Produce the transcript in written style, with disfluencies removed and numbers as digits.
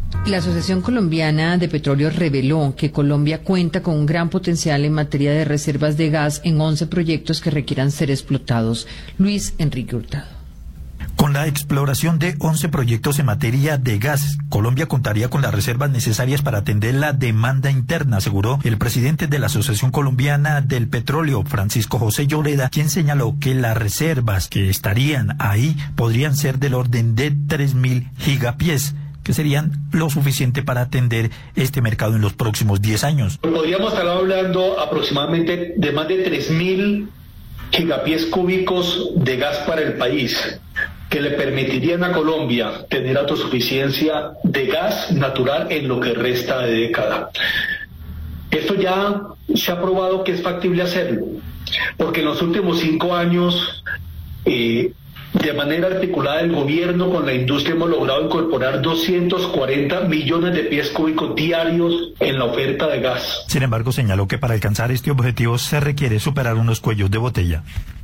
La Asociación Colombiana de Petróleo reveló que Colombia cuenta con un gran potencial en materia de reservas de gas en 11 proyectos que requieran ser explotados. Luis Enrique Hurtado. Con la exploración de 11 proyectos en materia de gas, Colombia contaría con las reservas necesarias para atender la demanda interna, aseguró el presidente de la Asociación Colombiana del Petróleo, Francisco José Lloreda, quien señaló que las reservas que estarían ahí podrían ser del orden de 3.000 gigapiés, que serían lo suficiente para atender este mercado en los próximos 10 años. Podríamos estar hablando aproximadamente de más de 3.000 gigapiés cúbicos de gas para el país, que le permitirían a Colombia tener autosuficiencia de gas natural en lo que resta de década. Esto ya se ha probado que es factible hacerlo, porque en los últimos 5 años, de manera articulada el gobierno con la industria hemos logrado incorporar 240 millones de pies cúbicos diarios en la oferta de gas. Sin embargo, señaló que para alcanzar este objetivo se requiere superar unos cuellos de botella.